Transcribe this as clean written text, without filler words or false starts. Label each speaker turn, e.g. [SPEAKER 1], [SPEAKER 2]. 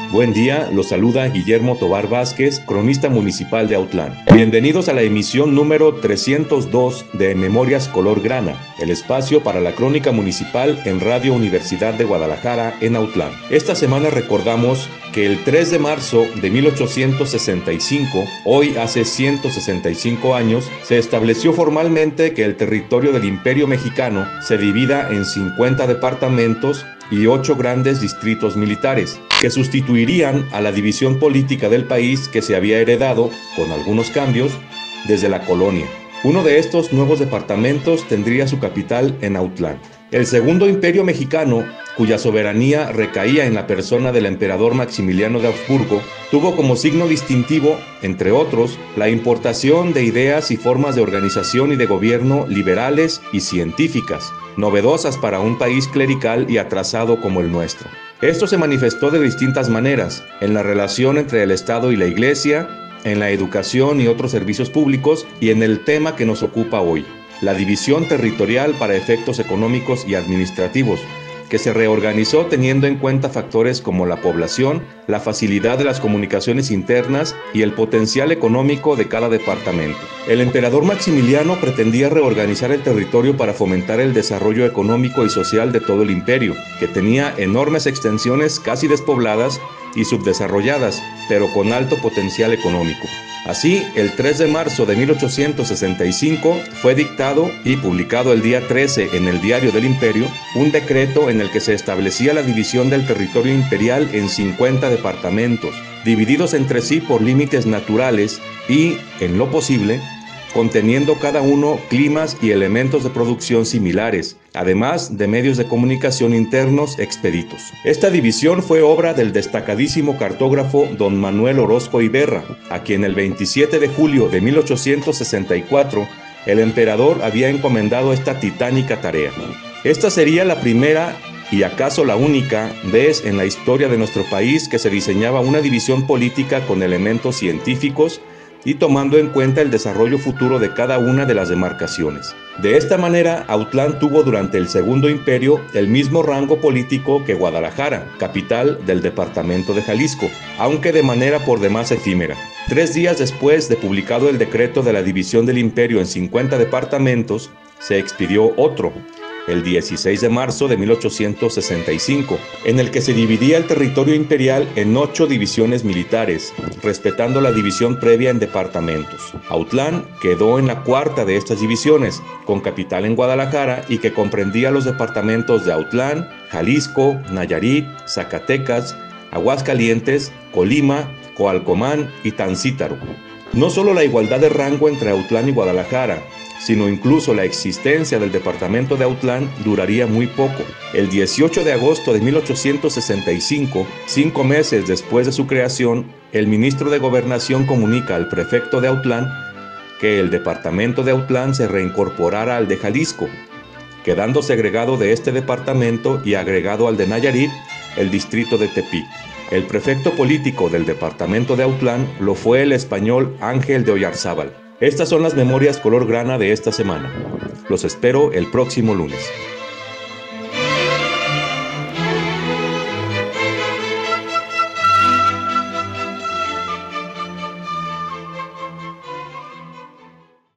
[SPEAKER 1] Buen día, los saluda Guillermo Tobar Vázquez, cronista municipal de Autlán. Bienvenidos a la emisión número 302 de Memorias Color Grana, el espacio para la crónica municipal en Radio Universidad de Guadalajara en Autlán. Esta semana recordamos que el 3 de marzo de 1865, hoy hace 165 años, se estableció formalmente que el territorio del Imperio Mexicano se divida en 50 departamentos y 8 grandes distritos militares, que sustituirían a la división política del país que se había heredado, con algunos cambios, desde la colonia. Uno de estos nuevos departamentos tendría su capital en Autlán. El Segundo Imperio Mexicano, cuya soberanía recaía en la persona del emperador Maximiliano de Habsburgo, tuvo como signo distintivo, entre otros, la importación de ideas y formas de organización y de gobierno liberales y científicas, novedosas para un país clerical y atrasado como el nuestro. Esto se manifestó de distintas maneras, en la relación entre el Estado y la Iglesia, en la educación y otros servicios públicos, y en el tema que nos ocupa hoy, la división territorial para efectos económicos y administrativos, que se reorganizó teniendo en cuenta factores como la población, la facilidad de las comunicaciones internas y el potencial económico de cada departamento. El emperador Maximiliano pretendía reorganizar el territorio para fomentar el desarrollo económico y social de todo el imperio, que tenía enormes extensiones casi despobladas y subdesarrolladas, pero con alto potencial económico. Así, el 3 de marzo de 1865 fue dictado y publicado el día 13 en el Diario del Imperio un decreto en el que se establecía la división del territorio imperial en 50 departamentos, divididos entre sí por límites naturales y, en lo posible, conteniendo cada uno climas y elementos de producción similares, además de medios de comunicación internos expeditos. Esta división fue obra del destacadísimo cartógrafo don Manuel Orozco Iberra, a quien el 27 de julio de 1864 el emperador había encomendado esta titánica tarea. Esta sería la primera y acaso la única vez en la historia de nuestro país que se diseñaba una división política con elementos científicos y tomando en cuenta el desarrollo futuro de cada una de las demarcaciones. De esta manera, Autlán tuvo durante el Segundo Imperio el mismo rango político que Guadalajara, capital del departamento de Jalisco, aunque de manera por demás efímera. 3 días después de publicado el decreto de la división del imperio en 50 departamentos, se expidió otro, el 16 de marzo de 1865, en el que se dividía el territorio imperial en 8 divisiones militares, respetando la división previa en departamentos. Autlán quedó en la cuarta de estas divisiones, con capital en Guadalajara y que comprendía los departamentos de Autlán, Jalisco, Nayarit, Zacatecas, Aguascalientes, Colima, Coalcomán y Tancítaro. No solo la igualdad de rango entre Autlán y Guadalajara, sino incluso la existencia del departamento de Autlán duraría muy poco. El 18 de agosto de 1865, 5 meses después de su creación, el ministro de Gobernación comunica al prefecto de Autlán que el departamento de Autlán se reincorporara al de Jalisco, quedando segregado de este departamento y agregado al de Nayarit el distrito de Tepic. El prefecto político del departamento de Autlán lo fue el español Ángel de Oyarzábal. Estas son las memorias color grana de esta semana. Los espero el próximo lunes.